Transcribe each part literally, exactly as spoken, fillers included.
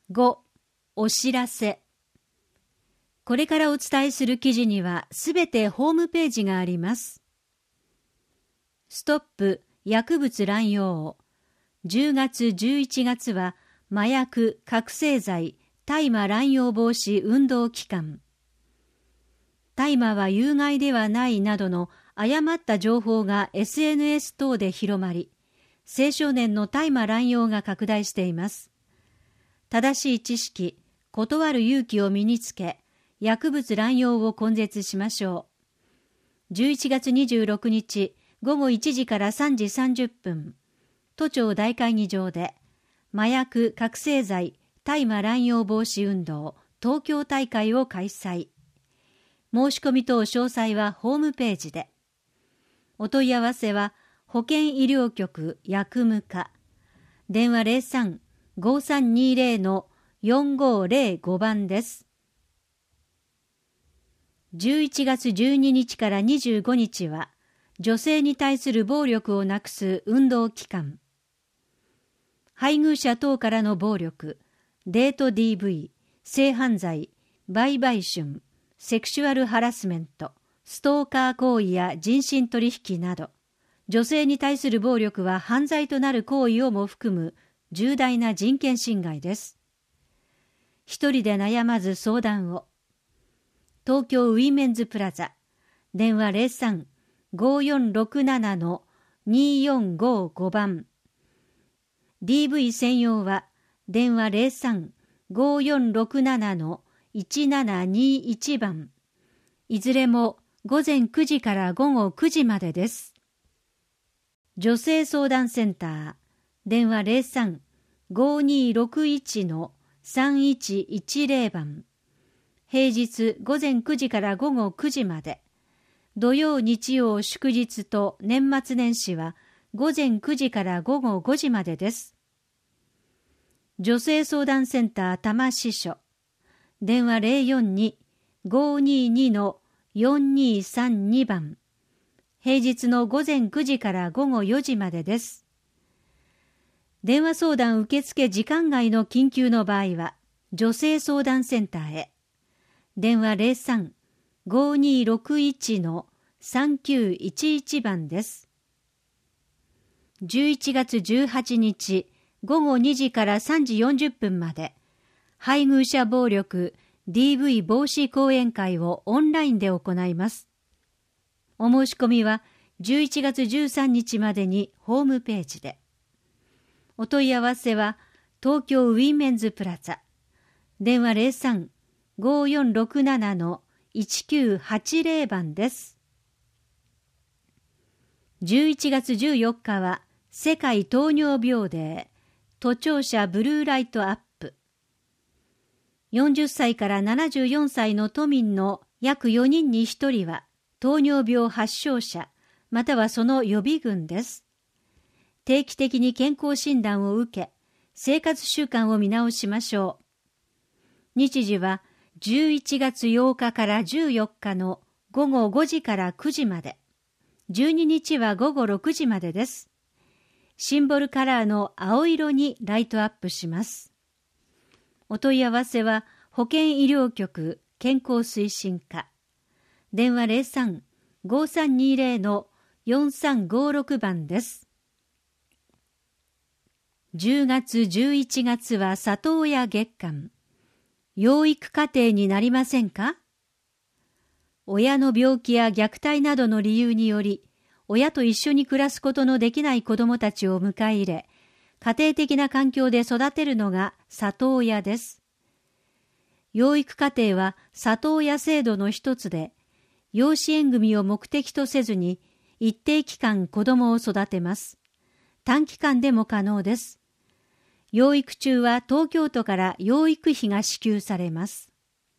ご、お知らせ。これからお伝えする記事にはすべてホームページがあります。ストップ薬物乱用。じゅうがつじゅういちがつは麻薬・覚醒剤・大麻乱用防止運動期間。大麻は有害ではないなどの誤った情報が エスエヌエス 等で広まり、青少年の大麻乱用が拡大しています。正しい知識、断る勇気を身につけ、薬物乱用を根絶しましょう。じゅういちがつにじゅうろくにちごごいちじからさんじさんじゅっぷん、都庁大会議場で、麻薬・覚醒剤・大麻乱用防止運動東京大会を開催。申し込み等詳細はホームページで。お問い合わせは保健医療局薬務課、電話 ゼロさん ごさんにゼロ よんごゼロご 番です。じゅういちがつじゅうににちからにじゅうごにちは女性に対する暴力をなくす運動期間。配偶者等からの暴力、デート ディーブイ、性犯罪、売買春、セクシュアルハラスメント、ストーカー行為や人身取引など、女性に対する暴力は犯罪となる行為をも含む重大な人権侵害です。一人で悩まず相談を。東京ウィメンズプラザ、電話 ゼロさん ごよんろくなな によんごご 番。ディーブイ 専用は電話 ゼロさん ごよんろくなな いちななにいち 番。いずれもごぜんくじからごごくじまでです。女性相談センター、電話 ゼロさん ごにろくいち さんいちいちゼロ 番。平日ごぜんくじからごごくじまで。土曜、日曜、祝日と年末年始はごぜんくじからごごごじまでです。女性相談センター多摩支所、電話 ゼロよんに ごにに よんにさんに 番。平日のごぜんくじからごごよじまでです。電話相談受付時間外の緊急の場合は、女性相談センターへ。電話 ゼロさん ごにろくいち さんきゅういちいち 番です。じゅういちがつじゅうはちにちごごにじからさんじよんじゅっぷんまで、配偶者暴力 ディーブイ 防止講演会をオンラインで行います。お申し込みはじゅういちがつじゅうさんにちまでにホームページで。お問い合わせは東京ウィメンズプラザ、電話 ゼロさん ごよんろくなな いちきゅうはちゼロ 番です。じゅういちがつじゅうよっかは世界糖尿病デー、都庁舎ブルーライトアップ。よんじゅっさいからななじゅうよんさいの都民の約よにんにひとりは糖尿病発症者またはその予備軍です。定期的に健康診断を受け、生活習慣を見直しましょう。日時はじゅういちがつようかからじゅうよっかのごごごじからくじまで、じゅうににちはごごろくじまでです。シンボルカラーの青色にライトアップします。お問い合わせは保健医療局健康推進課、電話 ゼロさん ごさんにゼロ よんさんごろく 番です。じゅうがつじゅういちがつは里親月間。養育家庭になりませんか？親の病気や虐待などの理由により、親と一緒に暮らすことのできない子どもたちを迎え入れ、家庭的な環境で育てるのが里親です。養育家庭は里親制度の一つで、養子縁組を目的とせずに一定期間子どもを育てます。短期間でも可能です。養育中は東京都から養育費が支給されます。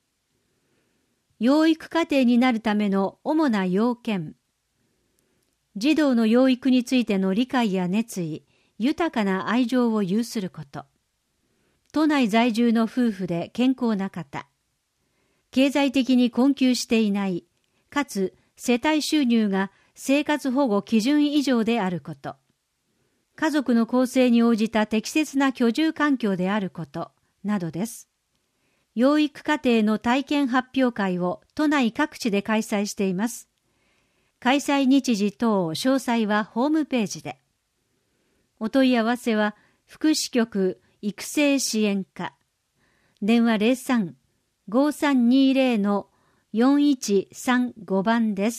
養育家庭になるための主な要件。児童の養育についての理解や熱意、豊かな愛情を有すること。都内在住の夫婦で健康な方。経済的に困窮していない、かつ世帯収入が生活保護基準以上であること。家族の構成に応じた適切な居住環境であること、 などです。養育課程の体験発表会を都内各地で開催しています。開催日時等詳細はホームページで。お問い合わせは福祉局育成支援課、電話 ゼロさん ごさんにゼロ のよんいちさんご 番です。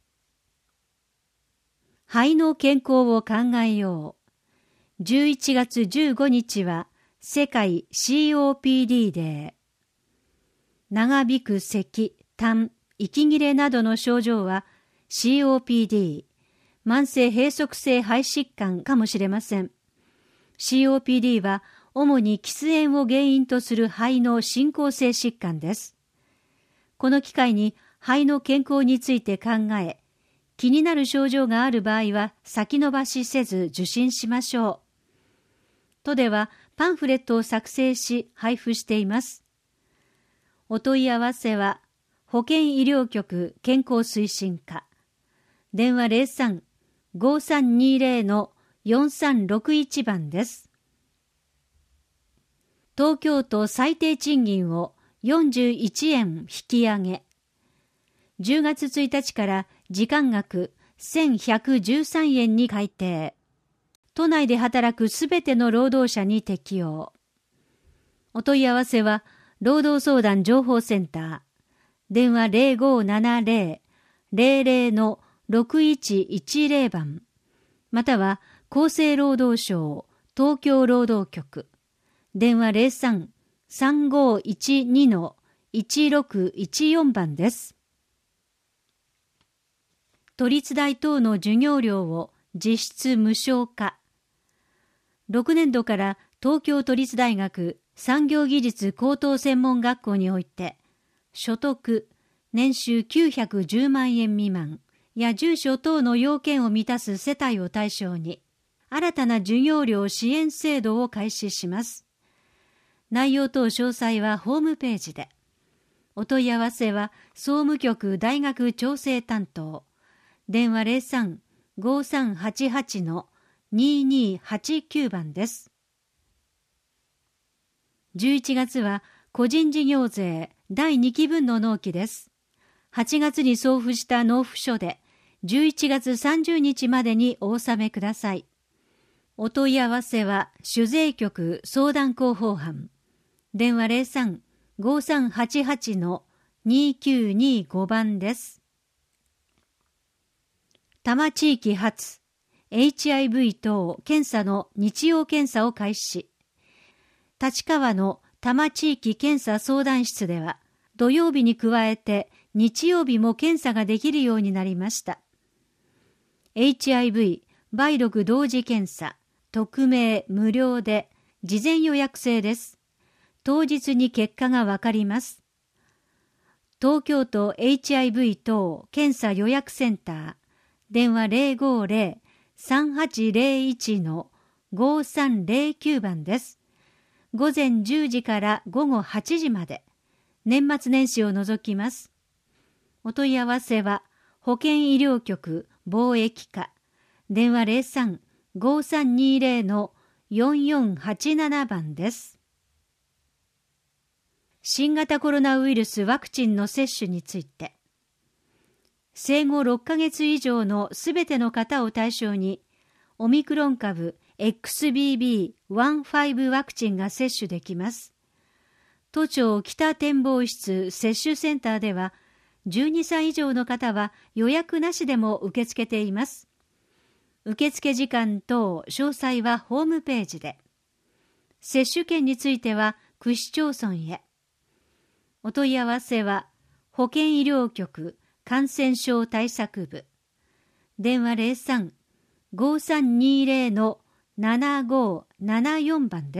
肺の健康を考えよう。じゅういちがつじゅうごにちは世界 シーオーピーディー デー。長引く咳、痰、息切れなどの症状は シーオーピーディー、慢性閉塞性肺疾患かもしれません。シーオーピーディー は主に喫煙を原因とする肺の進行性疾患です。この機会に肺の健康について考え、気になる症状がある場合は先延ばしせず受診しましょう。都ではパンフレットを作成し配布しています。お問い合わせは保健医療局健康推進課、電話 ゼロさん ごさんにゼロ のよんさんろくいち 番です。東京都最低賃金をよんじゅういちえん引き上げ。じゅうがつついたちから時間額せんひゃくじゅうさんえんに改定。都内で働くすべての労働者に適用。お問い合わせは労働相談情報センター、電話 ゼロごななゼロ ゼロゼロ のろくいちいちゼロ 番、または厚生労働省東京労働局、電話 ゼロさん さんごいちに のいちろくいちよん 番です。都立大等の授業料を実質無償化。ろくねんどから東京都立大学産業技術高等専門学校において、所得、年収きゅうひゃくじゅうまんえん未満や住所等の要件を満たす世帯を対象に、新たな授業料支援制度を開始します。内容等詳細はホームページで。お問い合わせは総務局大学調整担当、電話 ゼロさん ごさんはちはち のににはちきゅう 番です。じゅういちがつは個人事業税だいにきぶんの納期です。はちがつに送付した納付書でじゅういちがつさんじゅうにちまでにお納めください。お問い合わせは主税局相談広報班、電話 ゼロさん ごさんはちはち のにきゅうにご 番です。多摩地域発 エイチアイブイ 等検査の日曜検査を開始。立川の多摩地域検査相談室では、土曜日に加えて日曜日も検査ができるようになりました。エイチアイブイ 梅毒同時検査、匿名無料で事前予約制です。当日に結果がわかります。東京都 エイチアイブイ 等検査予約センター、電話 ゼロごゼロ さんはちゼロいち のごさんゼロきゅう 番です。午前じゅうじから午後はちじまで、年末年始を除きます。お問い合わせは保健医療局貿易課、電話 ゼロさん ごさんにゼロ のよんよんはちなな 番です。新型コロナウイルスワクチンの接種について、生後ろっかげつ以上のすべての方を対象に、オミクロン株 エックスビービーじゅうご ワクチンが接種できます。都庁北展望室接種センターでは、じゅうにさい以上の方は予約なしでも受け付けています。受付時間等詳細はホームページで。接種券については区市町村へ。お問い合わせは保健医療局感染症対策部、電話 ゼロさん ごさんにゼロ のななごななよん 番です。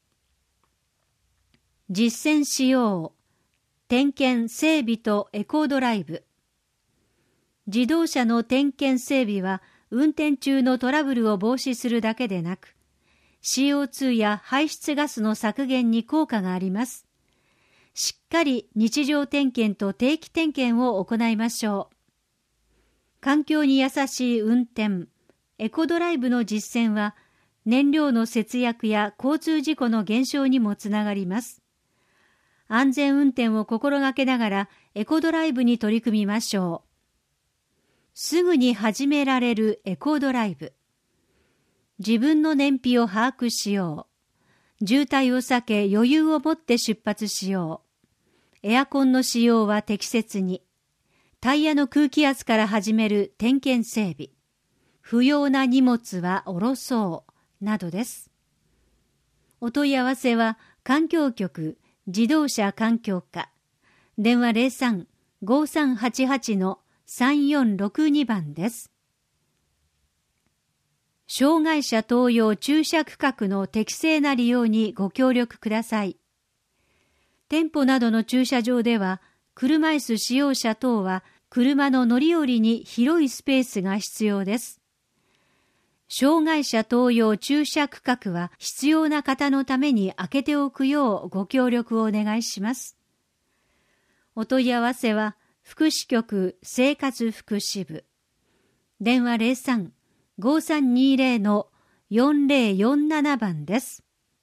実践しよう。点検整備とエコドライブ。自動車の点検整備は運転中のトラブルを防止するだけでなく、シーオーツー や排出ガスの削減に効果があります。しっかり日常点検と定期点検を行いましょう。環境に優しい運転、エコドライブの実践は、 燃料の節約や交通事故の減少にもつながります。安全運転を心がけながらエコドライブに取り組みましょう。すぐに始められるエコドライブ。自分の燃費を把握しよう。渋滞を避け余裕を持って出発しよう。エアコンの使用は適切に。タイヤの空気圧から始める点検整備。不要な荷物は下ろそうなどです。お問い合わせは環境局自動車環境課電話 ゼロさん ごーさんはちはち さんよんろくに 番です。障害者等用駐車区画の適正な利用にご協力ください。店舗などの駐車場では車椅子使用者等は車の乗り降りに広いスペースが必要です。障害者等用駐車区画は必要な方のために開けておくようご協力をお願いします。お問い合わせは福祉局生活福祉部電話 ゼロさん ごーさんにーゼロ よんゼロよんなな 番です。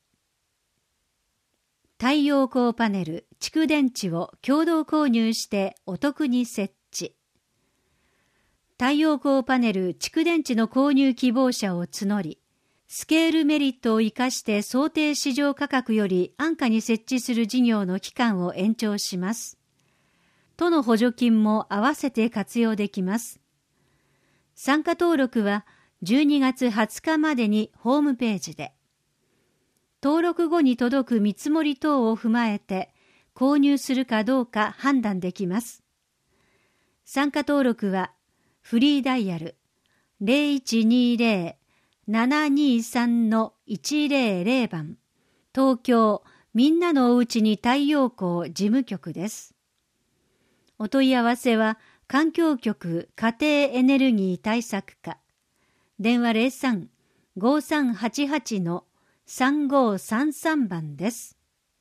太陽光パネル、蓄電池を共同購入してお得に設置。太陽光パネル、蓄電池の購入希望者を募り、スケールメリットを生かして想定市場価格より安価に設置する事業の期間を延長します。都の補助金も合わせて活用できます。参加登録はじゅうにがつはつかまでにホームページで。登録後に届く見積もり等を踏まえて購入するかどうか判断できます。参加登録はフリーダイヤル ゼロいちにゼロ ななにさん いちゼロゼロ 番東京みんなのおうちに太陽光事務局です。お問い合わせは環境局家庭エネルギー対策課電話 ゼロさん ごーさんはちはち さんごーさんさん 番です。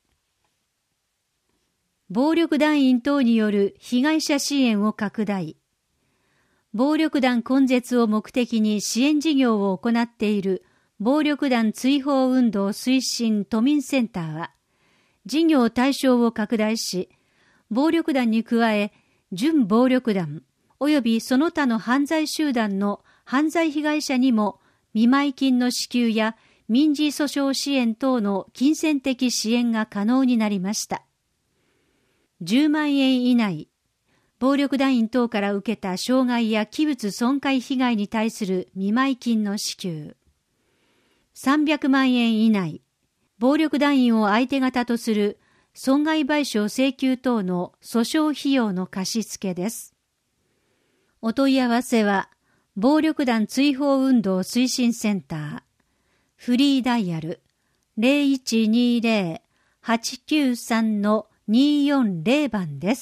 暴力団員等による被害者支援を拡大。暴力団根絶を目的に支援事業を行っている暴力団追放運動推進都民センターは、事業対象を拡大し、暴力団に加え、準暴力団及びその他の犯罪集団の犯罪被害者にも見舞金の支給や民事訴訟支援等の金銭的支援が可能になりました。じゅうまんえん以内、暴力団員等から受けた傷害や器物損壊被害に対する見舞金の支給。さんびゃくまんえん以内、暴力団員を相手方とする損害賠償請求等の訴訟費用の貸付です。お問い合わせは、暴力団追放運動推進センター、フリーダイヤル ゼロいちにゼロ はちきゅうさん によんゼロ 番です。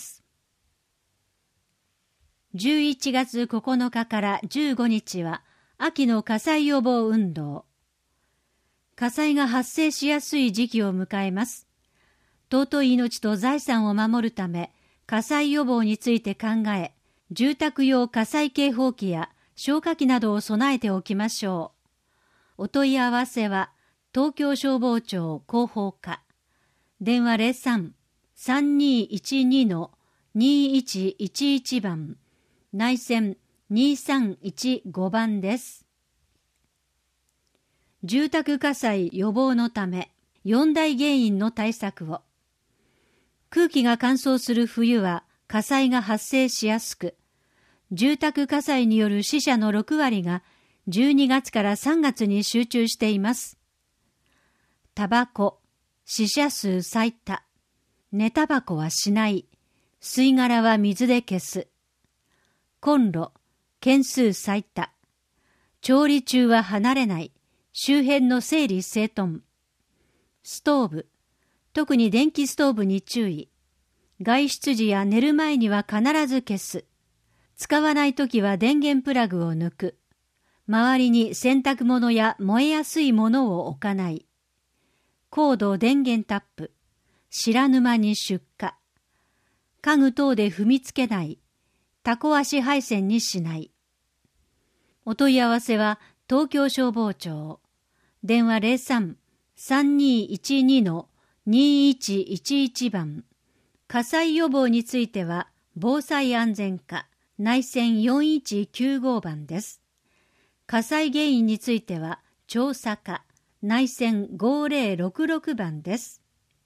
じゅういちがつここのかからじゅうごにちは秋の火災予防運動。火災が発生しやすい時期を迎えます。尊い命と財産を守るため、火災予防について考え、住宅用火災警報器や消火器などを備えておきましょう。お問い合わせは、東京消防庁広報課。電話 ゼロさん さんにいちに にいちいちいち 番、内線にさんいちごばんです。住宅火災予防のため、よん大原因の対策を。空気が乾燥する冬は火災が発生しやすく、住宅火災による死者のろくわりがじゅうにがつからさんがつに集中しています。タバコ、死者数最多。寝タバコはしない。吸い殻は水で消す。コンロ、件数最多。調理中は離れない。周辺の整理整頓。ストーブ、特に電気ストーブに注意。外出時や寝る前には必ず消す。使わないときは電源プラグを抜く。周りに洗濯物や燃えやすいものを置かない。コード電源タップ。知らぬ間に出火。家具等で踏みつけない。タコ足配線にしない。お問い合わせは東京消防庁電話 ゼロさん さんにーいちに にーいちいちいち 番。火災予防については防災安全課内線よんいちきゅうご番です。火災原因については調査課内線ごぜろろくろく番です。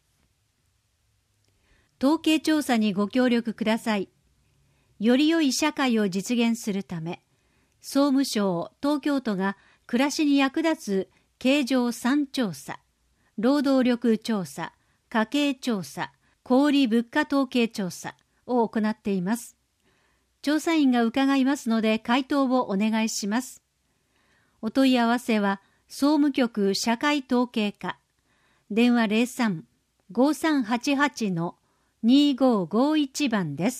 統計調査にご協力ください。より良い社会を実現するため、総務省、東京都が暮らしに役立つ経常さん調査、労働力調査、家計調査、小売物価統計調査を行っています。調査員が伺いますので回答をお願いします。お問い合わせは総務局社会統計課、電話 ゼロさん ごさんはちはち にーごーごーいち 番です。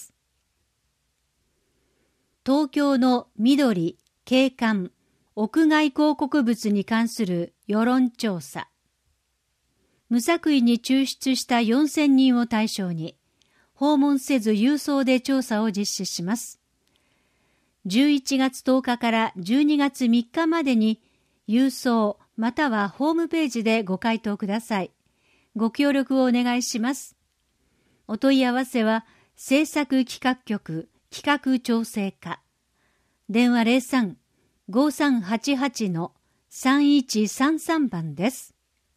東京の緑、景観、屋外広告物に関する世論調査。無作為に抽出したよんせんにんを対象に、訪問せず郵送で調査を実施します。じゅういちがつとおかからじゅうにがつみっかまでに、郵送またはホームページでご回答ください。ご協力をお願いします。お問い合わせは、政策企画局企画調整課。電話 ゼロさん ごさんはちはち さんいちさんさん 番です。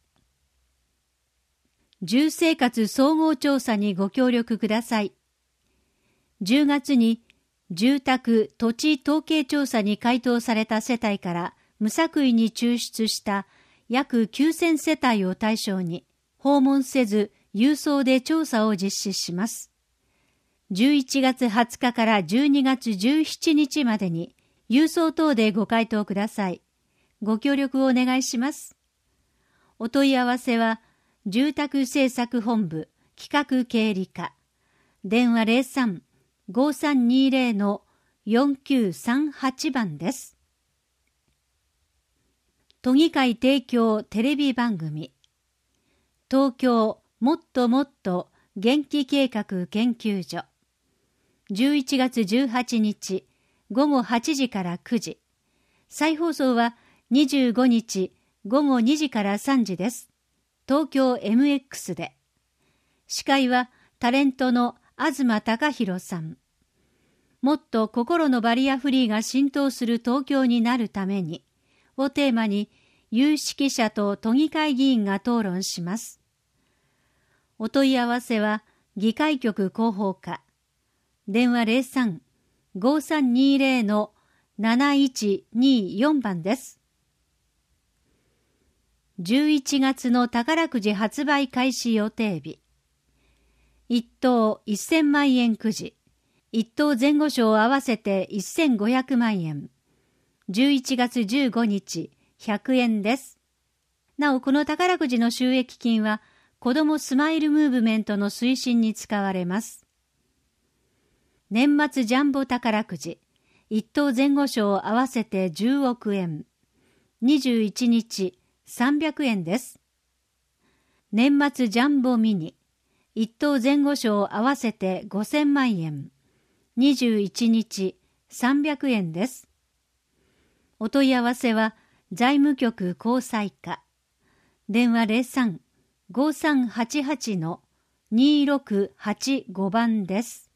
住生活総合調査にご協力ください。じゅうがつに住宅・土地統計調査に回答された世帯から無作為に抽出した約きゅうせんせたいを対象に訪問せず郵送で調査を実施します。じゅういちがつはつかからじゅうにがつじゅうしちにちまでに郵送等でご回答ください。ご協力をお願いします。お問い合わせは住宅政策本部企画経理課、電話 ゼロさん ごさんにーぜろ よんきゅうさんはち 番です。都議会提供テレビ番組、東京もっともっと元気計画研究所、じゅういちがつじゅうはちにちごごはちじからくじ、再放送はにじゅうごにちごごにじからさんじです。東京 エムエックス で。司会はタレントの東貴博さん。もっと心のバリアフリーが浸透する東京になるためにをテーマに有識者と都議会議員が討論します。お問い合わせは議会局広報課。電話 ゼロさん ごさんにーぜろ なないちにーよん 番です。じゅういちがつの宝くじ発売開始予定日。一等せんまんえんくじ、一等前後賞合わせてせんごひゃくまんえん。じゅういちがつじゅうごにち、ひゃくえんです。なお、この宝くじの収益金は、子どもスマイルムーブメントの推進に使われます。年末ジャンボ宝くじ、一等前後賞合わせてじゅうおくえん。にじゅういちにち、さんびゃくえんです。年末ジャンボミニ、一等前後賞合わせてごせんまんえん。にじゅういちにち、さんびゃくえんです。お問い合わせは財務局交際課。電話 ゼロさん ごさんはちはち にーろくはちご 番です。